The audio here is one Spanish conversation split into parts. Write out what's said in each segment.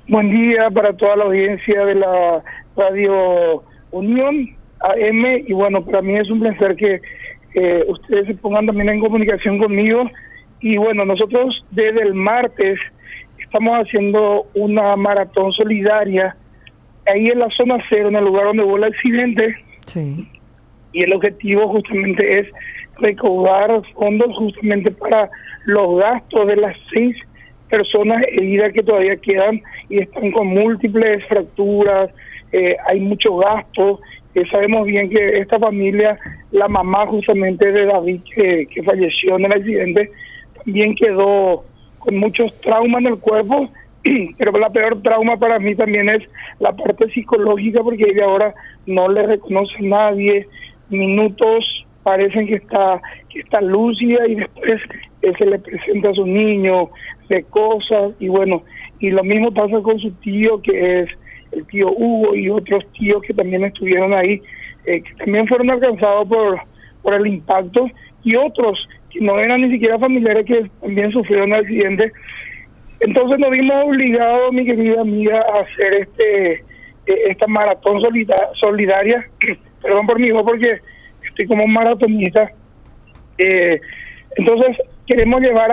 Buen día para toda la audiencia de la Radio Unión AM, y bueno, para mí es un placer que ustedes se pongan también en comunicación conmigo. Y bueno, nosotros desde el martes estamos haciendo una maratón solidaria ahí en la zona cero, en el lugar donde hubo el accidente. Sí. Y el objetivo justamente es recaudar fondos justamente para los gastos de las 6 personas heridas que todavía quedan y están con múltiples fracturas. Hay mucho gasto. Sabemos bien que esta familia, la mamá justamente de David que falleció en el accidente, también quedó con muchos traumas en el cuerpo, pero la peor trauma para mí también es la parte psicológica, porque ella ahora no le reconoce a nadie. Minutos parecen que está lúcida y después se le presenta a su niño de cosas, y bueno, y lo mismo pasa con su tío, que es el tío Hugo, y otros tíos que también estuvieron ahí, que también fueron alcanzados por el impacto, y otros que no eran ni siquiera familiares que también sufrieron el accidente. Entonces nos vimos obligados, mi querida amiga, a hacer esta maratón solidaria. Perdón por mi hijo porque estoy como maratonista. Entonces queremos llegar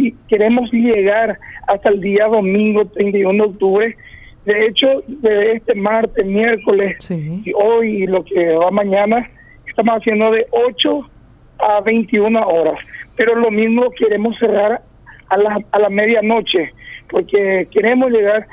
hasta el día domingo 31 de octubre. De hecho, de este martes, miércoles, Sí. y hoy y lo que va mañana, estamos haciendo de 8 a 21 horas. Pero lo mismo queremos cerrar a la medianoche, porque queremos llegar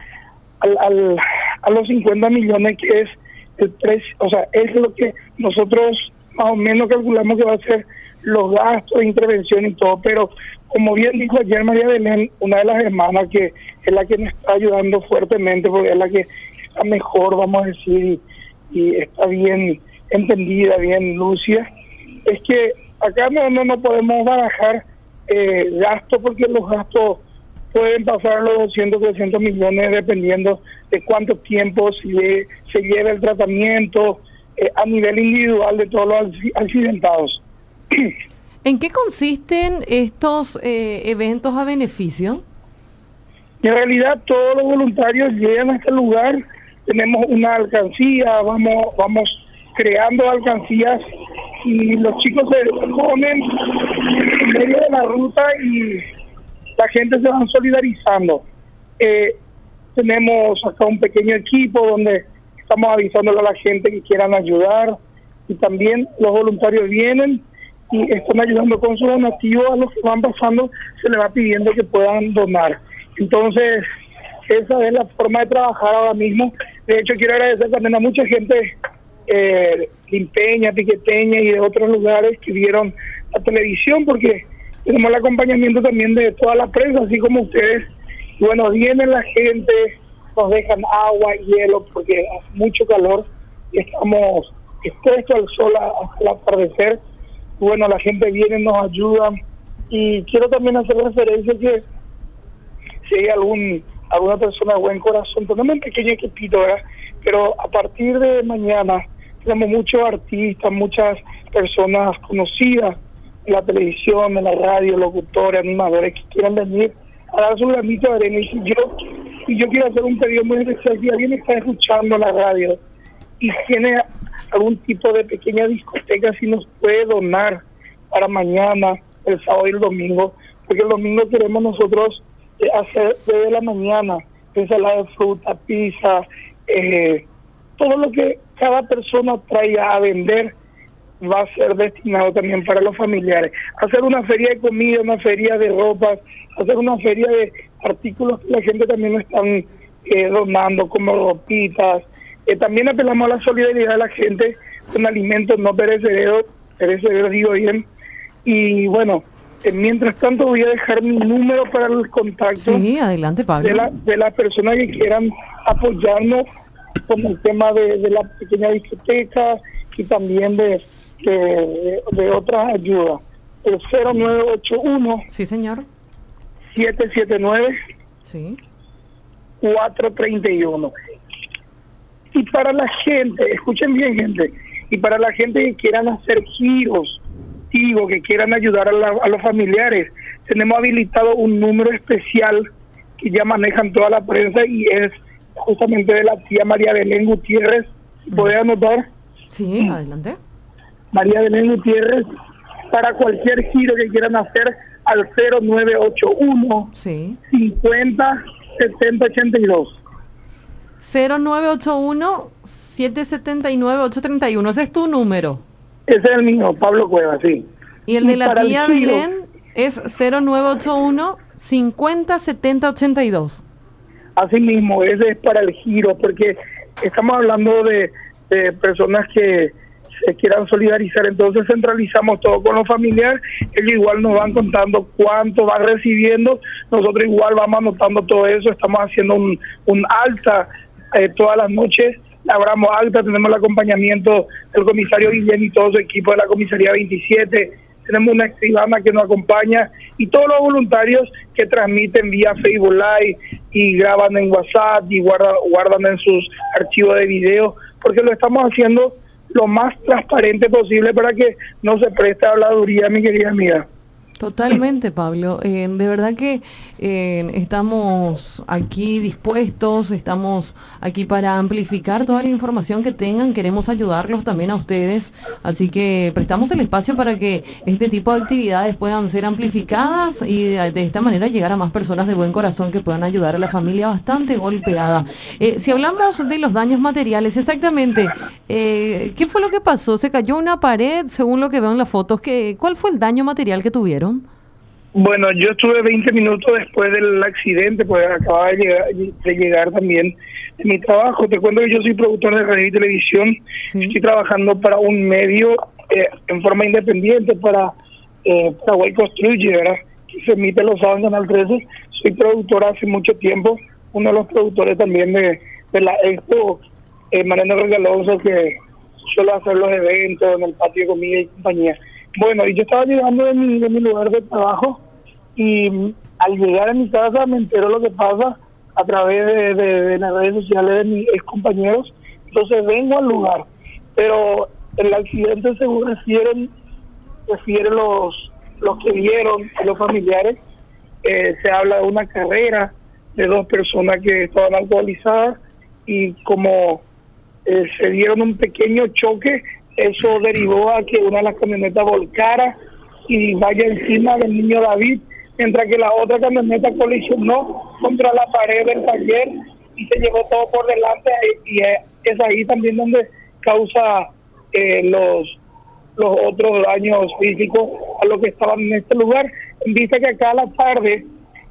a los 50 millones, que es el precio, o sea, es lo que nosotros más o menos calculamos que va a ser los gastos de intervención y todo. Pero como bien dijo ayer María Belén, una de las hermanas, que es la que nos está ayudando fuertemente, porque es la que está mejor, vamos a decir, y está bien entendida, bien lúcida, es que acá no podemos barajar gastos, porque los gastos pueden pasar los 200, 300 millones dependiendo de cuánto tiempo se lleve el tratamiento a nivel individual de todos los accidentados. ¿En qué consisten estos eventos a beneficio? En realidad todos los voluntarios llegan a este lugar, tenemos una alcancía, vamos creando alcancías, y los chicos se ponen en medio de la ruta y la gente se va solidarizando. Tenemos acá un pequeño equipo donde estamos avisándole a la gente que quieran ayudar, y también los voluntarios vienen y están ayudando con su donativo. A los que van pasando se les va pidiendo que puedan donar. Entonces, esa es la forma de trabajar ahora mismo. De hecho, quiero agradecer también a mucha gente limpeña, piqueteña y de otros lugares que vieron la televisión, porque tenemos el acompañamiento también de toda la prensa, así como ustedes. Y bueno, viene la gente, nos dejan agua, hielo, porque hace mucho calor y estamos expuestos al sol hasta el atardecer. Y bueno, la gente viene, nos ayuda. Y quiero también hacer referencia que si hay alguna persona de buen corazón, tenemos un pequeño equipito, ¿verdad? Pero a partir de mañana tenemos muchos artistas, muchas personas conocidas en la televisión, en la radio, locutores, animadores que quieran venir a dar su granito de arena. Y yo quiero hacer un pedido muy especial. Si alguien está escuchando la radio y tiene algún tipo de pequeña discoteca, si nos puede donar para mañana, el sábado y el domingo, porque el domingo queremos nosotros hacer desde la mañana ensalada de fruta, pizza, todo lo que cada persona traiga a vender va a ser destinado también para los familiares. Hacer una feria de comida, una feria de ropa, hacer una feria de artículos que la gente también nos están donando, como ropitas. También apelamos a la solidaridad de la gente con alimentos no perecederos digo bien. Y bueno, mientras tanto voy a dejar mi número para el contacto. Sí, adelante, Pablo. De las personas que quieran apoyarnos con el tema de la pequeña discoteca y también de otras ayudas. El 0981. Sí, señor. 779. Sí. 431. Y para la gente, escuchen bien, gente, y para la gente que quieran hacer giros, que quieran ayudar a los familiares, tenemos habilitado un número especial que ya manejan toda la prensa, y es justamente de la tía María Belén Gutiérrez. ¿Puede anotar? Sí, adelante. María Belén Gutiérrez, para cualquier giro que quieran hacer al 0981 50 70 82. 0981 779 831. Ese es tu número. Ese es el mío, Pablo Cueva, sí. Y el de la tía Belén es 0981 50 70 82. Así mismo, ese es para el giro, porque estamos hablando de personas que se quieran solidarizar, entonces centralizamos todo con los familiares, ellos igual nos van contando cuánto van recibiendo, nosotros igual vamos anotando todo eso, estamos haciendo un alta todas las noches, labramos alta, tenemos el acompañamiento del comisario Guillén y todo su equipo de la comisaría 27, tenemos una escribana que nos acompaña y todos los voluntarios que transmiten vía Facebook Live y graban en WhatsApp y guardan en sus archivos de video, porque lo estamos haciendo lo más transparente posible para que no se preste a habladuría, mi querida amiga. Totalmente, Pablo. De verdad que estamos aquí dispuestos, estamos aquí para amplificar toda la información que tengan. Queremos ayudarlos también a ustedes, así que prestamos el espacio para que este tipo de actividades puedan ser amplificadas y de esta manera llegar a más personas de buen corazón que puedan ayudar a la familia bastante golpeada. Si hablamos de los daños materiales, exactamente, ¿qué fue lo que pasó? ¿Se cayó una pared, según lo que veo en las fotos? ¿Cuál fue el daño material que tuvieron? Bueno, yo estuve 20 minutos después del accidente, pues acababa de llegar también de mi trabajo. Te cuento que yo soy productor de radio y televisión. Sí. Estoy trabajando para un medio en forma independiente para Way Construye, ¿verdad? Que se emite los sábados en Canal 13. Soy productor hace mucho tiempo, uno de los productores también de la Expo, Mariano Regalonso, que suelo hacer los eventos en el patio de comida y compañía. Bueno, y yo estaba llegando de mi lugar de trabajo y al llegar a mi casa me entero lo que pasa a través de las redes sociales de mis ex compañeros. Entonces vengo al lugar, pero el accidente según refieren los que vieron, los familiares, se habla de una carrera de dos personas que estaban alcoholizadas y como se dieron un pequeño choque, eso derivó a que una de las camionetas volcara y vaya encima del niño David, mientras que la otra camioneta colisionó contra la pared del taller y se llevó todo por delante, y es ahí también donde causa los otros daños físicos a los que estaban en este lugar. Dice que acá a la tarde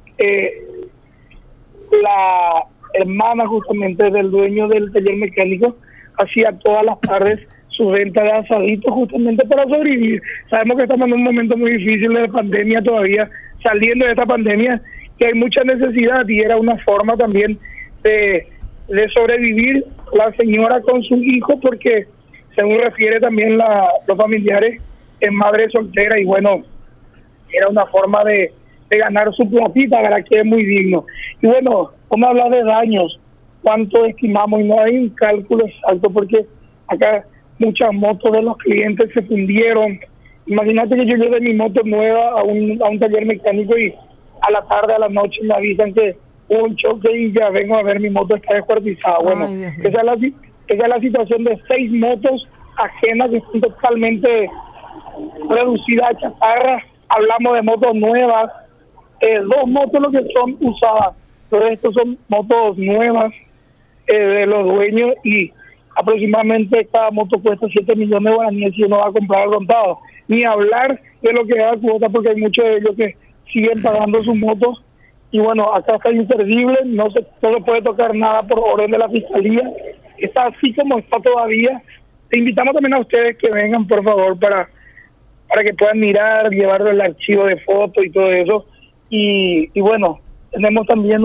la hermana justamente del dueño del taller mecánico hacía todas las tardes su venta de asaditos justamente para sobrevivir. Sabemos que estamos en un momento muy difícil de pandemia todavía, saliendo de esta pandemia, que hay mucha necesidad y era una forma también de sobrevivir la señora con su hijo, porque según refiere también los familiares, es madre soltera y bueno, era una forma de ganar su platita, ¿verdad? Que es muy digno. Y bueno, vamos a hablar de daños, cuánto estimamos, y no hay un cálculo exacto porque acá muchas motos de los clientes se fundieron. Imagínate que yo lleve mi moto nueva a un taller mecánico y a la tarde, a la noche me avisan que hubo un choque y ya vengo a ver mi moto está descuartizada. Bueno, esa es la situación de 6 motos ajenas que están totalmente reducidas a chatarra. Hablamos de motos nuevas, 2 motos lo que son usadas, pero estos son motos nuevas de los dueños y aproximadamente cada moto cuesta 7 millones de guaraníes si uno va a comprar al contado. Ni hablar de lo que da cuota, porque hay muchos de ellos que siguen pagando sus motos. Y bueno, acá está inservible, no se puede tocar nada por orden de la fiscalía. Está así como está todavía. Te invitamos también a ustedes que vengan, por favor, para que puedan mirar, llevar el archivo de fotos y todo eso. Y bueno, tenemos también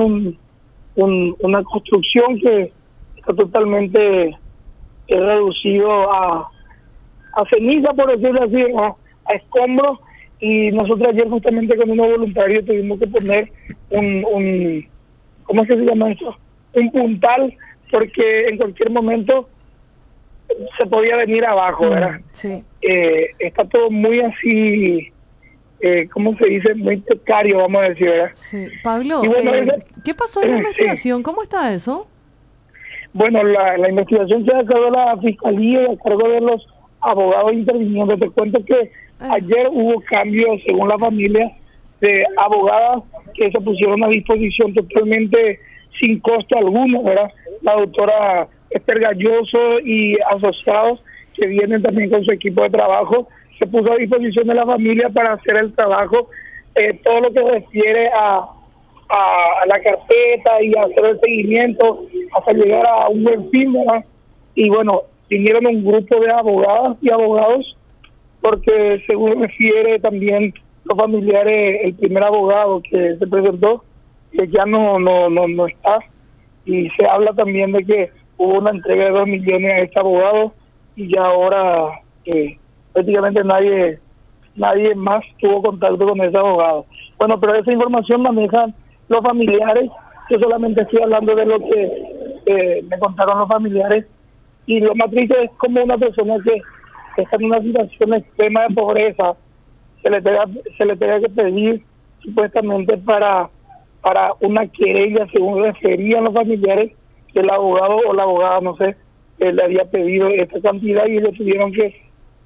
una construcción que está totalmente reducido a ceniza, por decirlo así, a escombros, y nosotros ayer justamente con unos voluntarios tuvimos que poner un ¿cómo es que se llama esto? Un puntal, porque en cualquier momento se podía venir abajo, ¿verdad? Sí. Está todo muy así, ¿cómo se dice? Muy precario, vamos a decir, ¿verdad? Sí. Pablo, y bueno, ¿qué pasó en la investigación? ¿Cómo está eso? Bueno, la investigación queda a cargo de la Fiscalía y a cargo de los abogados intervinientes. Te cuento que ayer hubo cambios, según la familia, de abogadas que se pusieron a disposición totalmente sin costo alguno, ¿verdad? La doctora Esther Galloso y asociados que vienen también con su equipo de trabajo, se puso a disposición de la familia para hacer el trabajo, todo lo que refiere a la carpeta y hacer el seguimiento hasta llegar a un buen fin, ¿verdad? Y bueno, vinieron un grupo de abogadas y abogados, porque según refiere también los familiares, el primer abogado que se presentó, que ya no está, y se habla también de que hubo una entrega de 2 millones a este abogado, y ya ahora prácticamente nadie más tuvo contacto con ese abogado. Bueno, pero esa información manejan los familiares. Yo solamente estoy hablando de lo que me contaron los familiares, y lo más triste es como una persona que está en una situación extrema de pobreza se le tenga que pedir supuestamente para una querella, según referían los familiares, que el abogado o la abogada, no sé, le había pedido esta cantidad, y ellos tuvieron que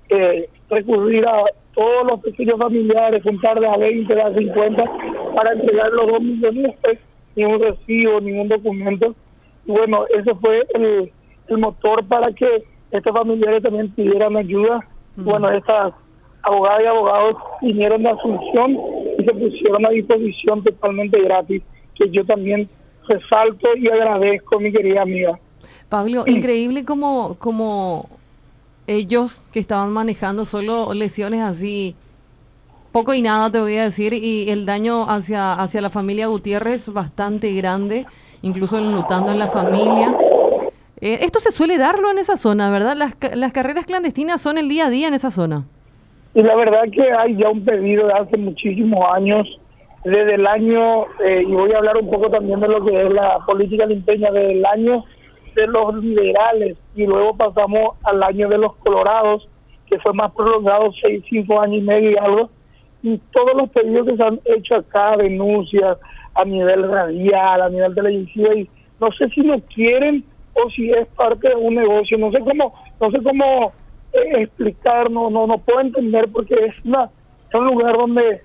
recurrir a todos los pequeños familiares, juntar de a 20, de a 50, para entregar los 2 millones, ni un recibo, ningún documento. Y bueno, ese fue el motor para que estos familiares también pidieran ayuda. Bueno, estas abogadas y abogados vinieron de Asunción y se pusieron a disposición totalmente gratis, que yo también resalto y agradezco, mi querida amiga. Pablo, increíble como ellos que estaban manejando solo lesiones así, poco y nada te voy a decir, y el daño hacia la familia Gutiérrez bastante grande, incluso enlutando en la familia. Esto se suele darlo en esa zona, ¿verdad? Las carreras clandestinas son el día a día en esa zona. Y la verdad que hay ya un pedido de hace muchísimos años, desde el año, y voy a hablar un poco también de lo que es la política limpeña, desde el año de los liberales, y luego pasamos al año de los colorados, que fue más prolongado, 5 años y medio y algo, y todos los pedidos que se han hecho acá, denuncias a nivel radial, a nivel televisivo, y no sé si lo quieren o si es parte de un negocio, no sé cómo explicar, no puedo entender, porque es un lugar donde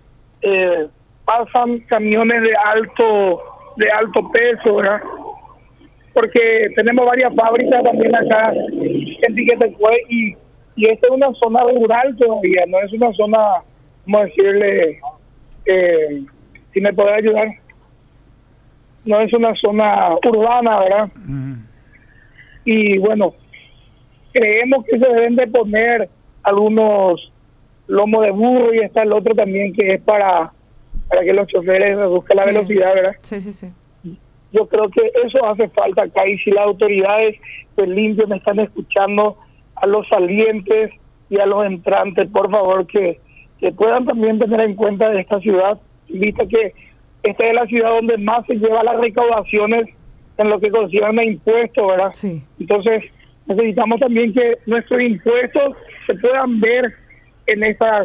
pasan camiones de alto peso, ¿verdad? Porque tenemos varias fábricas también acá en Tiquetecue, y esta es una zona rural todavía, no es una zona, ¿cómo decirle? Si me puede ayudar, no es una zona urbana, ¿verdad? Y bueno, creemos que se deben de poner algunos lomos de burro, y está el otro también que es para que los choferes reduzcan la velocidad, ¿verdad? Sí. Yo creo que eso hace falta acá, y si las autoridades del Limpio me están escuchando, a los salientes y a los entrantes, por favor, que puedan también tener en cuenta de esta ciudad, vista que esta es la ciudad donde más se lleva las recaudaciones en lo que concierne a impuestos, ¿verdad? Sí. Entonces, necesitamos también que nuestros impuestos se puedan ver en estas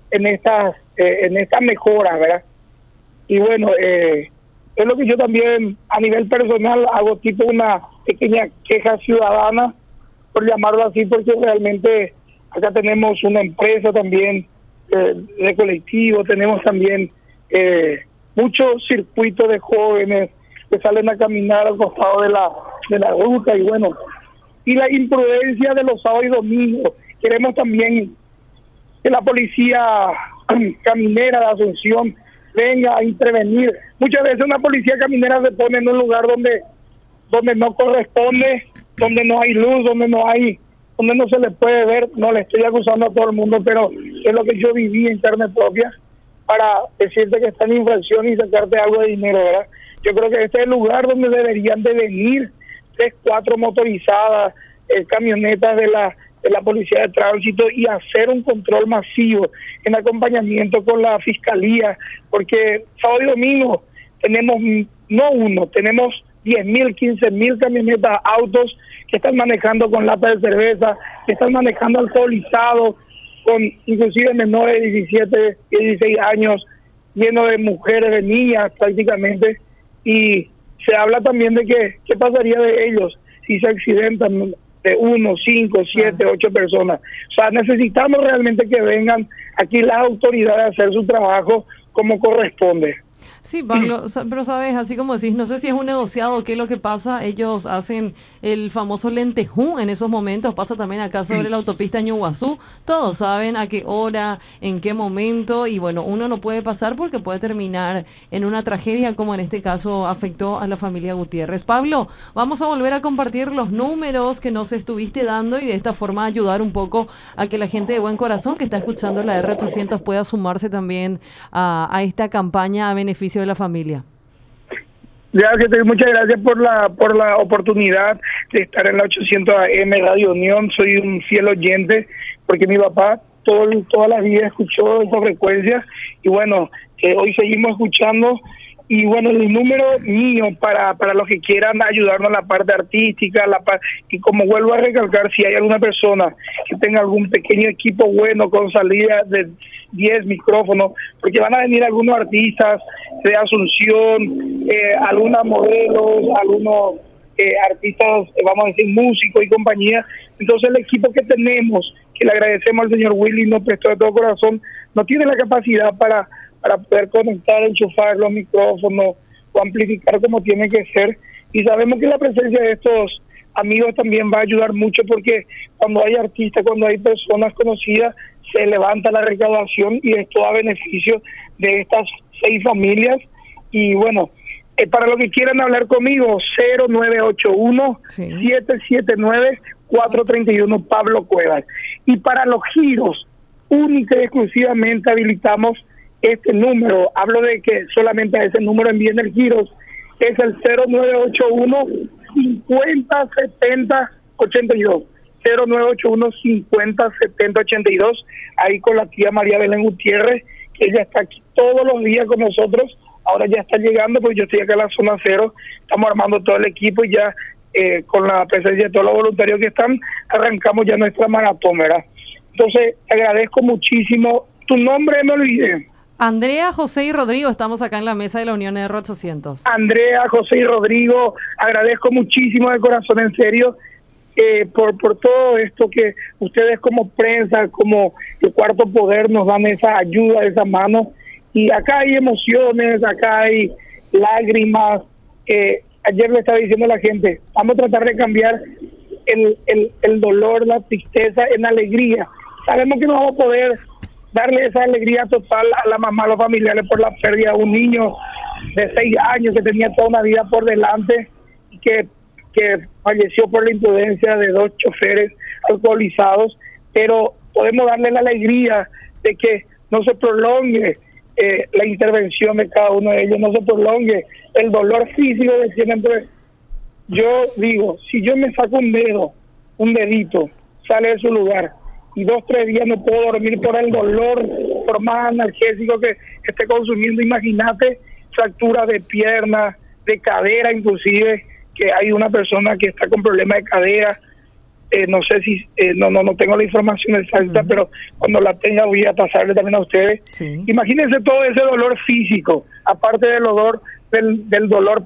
mejoras, ¿verdad? Y bueno, es lo que yo también a nivel personal hago, tipo una pequeña queja ciudadana, por llamarlo así, porque realmente acá tenemos una empresa también de colectivo, tenemos también muchos circuitos de jóvenes que salen a caminar al costado de la ruta, y bueno, y la imprudencia de los sábados y domingos. Queremos también que la policía caminera de Asunción venga a intervenir. Muchas veces una policía caminera se pone en un lugar donde no corresponde, donde no hay luz, donde no se le puede ver. No le estoy acusando a todo el mundo, pero es lo que yo viví en carne propia, para decirte que está en infracción y sacarte algo de dinero, ¿verdad? Yo creo que este es el lugar donde deberían de venir 3, 4 motorizadas, camionetas de la Policía de Tránsito, y hacer un control masivo en acompañamiento con la Fiscalía, porque sábado y domingo tenemos, tenemos 10.000, 15.000 camionetas, autos que están manejando con lata de cerveza, que están manejando alcoholizados, con inclusive menores de 17, 16 años, lleno de mujeres, de niñas prácticamente, y se habla también de que qué pasaría de ellos si se accidentan de 1, 5, 7, 8 personas. O sea, necesitamos realmente que vengan aquí las autoridades a hacer su trabajo como corresponde. Sí, Pablo, pero sabes, así como decís, no sé si es un negociado o qué es lo que pasa, ellos hacen el famoso lentejú en esos momentos, pasa también acá sobre la autopista Ñuguazú, todos saben a qué hora, en qué momento, y bueno, uno no puede pasar porque puede terminar en una tragedia como en este caso afectó a la familia Gutiérrez. Pablo, vamos a volver a compartir los números que nos estuviste dando y de esta forma ayudar un poco a que la gente de buen corazón que está escuchando la R800 pueda sumarse también a esta campaña a beneficio de la familia. Muchas gracias por la oportunidad de estar en la 800 AM Radio Unión. Soy un fiel oyente porque mi papá toda la vida escuchó esa frecuencia y bueno, hoy seguimos escuchando. Y bueno, el número mío para los que quieran ayudarnos en la parte artística, y como vuelvo a recalcar, si hay alguna persona que tenga algún pequeño equipo bueno con salida de 10 micrófonos, porque van a venir algunos artistas de Asunción, algunos modelos, algunos artistas, vamos a decir, músicos y compañía. Entonces el equipo que tenemos, que le agradecemos al señor Willy, nos prestó de todo corazón, no tiene la capacidad para poder conectar, enchufar los micrófonos o amplificar como tiene que ser. Y sabemos que la presencia de estos amigos también va a ayudar mucho porque cuando hay artistas, cuando hay personas conocidas, se levanta la recaudación y esto a beneficio de estas 6 familias. Y bueno, para los que quieran hablar conmigo, 0981-779-431 Pablo Cuevas. Y para los giros, única y exclusivamente habilitamos este número. Hablo de que solamente a ese número envíen el giros. Es el 0981-5070-82. 0981-5070-82. Ahí con la tía María Belén Gutiérrez, que ella está aquí todos los días con nosotros. Ahora ya está llegando, porque yo estoy acá en la zona cero. Estamos armando todo el equipo y ya con la presencia de todos los voluntarios que están, arrancamos ya nuestra maratón, ¿verdad? Entonces, te agradezco muchísimo. Tu nombre me olvidé. Andrea, José y Rodrigo, estamos acá en la mesa de la Unión R800. Andrea, José y Rodrigo, agradezco muchísimo de corazón, en serio, por todo esto que ustedes como prensa, como el Cuarto Poder nos dan esa ayuda, esa mano. Y acá hay emociones, acá hay lágrimas. Ayer le estaba diciendo a la gente, vamos a tratar de cambiar el dolor, la tristeza en alegría. Sabemos que no vamos a poder darle esa alegría total a la mamá, a los familiares por la pérdida de un niño de 6 años que tenía toda una vida por delante y que falleció por la imprudencia de 2 choferes alcoholizados, pero podemos darle la alegría de que no se prolongue la intervención de cada uno de ellos, no se prolongue el dolor físico de siempre. Yo digo, si yo me saco un dedito, sale de su lugar, y 2, 3 días no puedo dormir por el dolor, por más analgésico que esté consumiendo. Imagínate fractura de pierna, de cadera, inclusive, que hay una persona que está con problemas de cadera. No sé si, no tengo la información exacta, pero cuando la tenga voy a pasarle también a ustedes. Sí. Imagínense todo ese dolor físico, aparte del dolor, del dolor,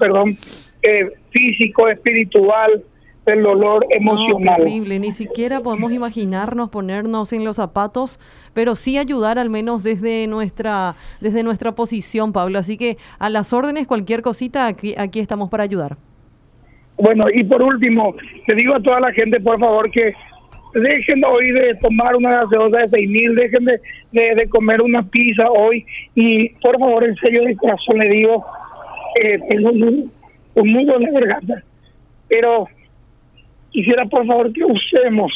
físico, espiritual, del dolor emocional. No, terrible, ni siquiera podemos imaginarnos ponernos en los zapatos, pero sí ayudar al menos desde nuestra posición, Pablo. Así que a las órdenes, cualquier cosita, aquí estamos para ayudar. Bueno, y por último, le digo a toda la gente, por favor, que dejen hoy de tomar una gaseosa de 6,000, dejen de comer una pizza hoy, y por favor, en serio, de corazón le digo, tengo un nudo en la garganta, pero quisiera por favor que usemos,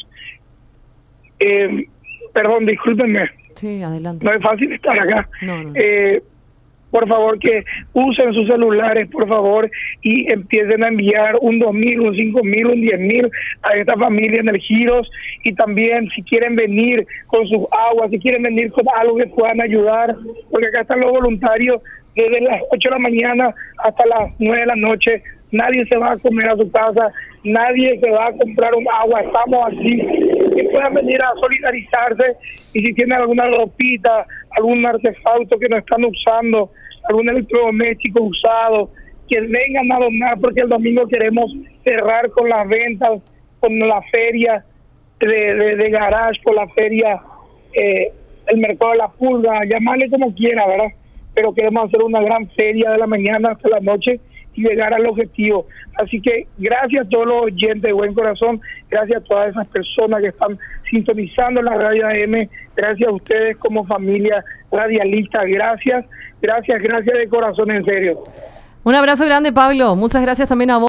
perdón, discúlpenme. Sí, adelante. No es fácil estar acá. No. Por favor, que usen sus celulares, por favor, y empiecen a enviar un 2,000, un 5,000, un 10,000 a esta familia en el Giros. Y también, si quieren venir con sus aguas, si quieren venir con algo que puedan ayudar, porque acá están los voluntarios desde las 8 de la mañana hasta las 9 de la noche. Nadie se va a comer a su casa, nadie se va a comprar un agua, estamos aquí. Que puedan venir a solidarizarse, y si tienen alguna ropita, algún artefacto que no están usando, algún electrodoméstico usado, que vengan a donar, porque el domingo queremos cerrar con las ventas, con la feria de garage, con la feria, el mercado de la pulga, llamarle como quiera, ¿verdad? Pero queremos hacer una gran feria de la mañana hasta la noche y llegar al objetivo. Así que gracias a todos los oyentes de buen corazón, gracias a todas esas personas que están sintonizando la radio AM, gracias a ustedes como familia radialista, gracias de corazón, en serio. Un abrazo grande, Pablo. Muchas gracias también a vos.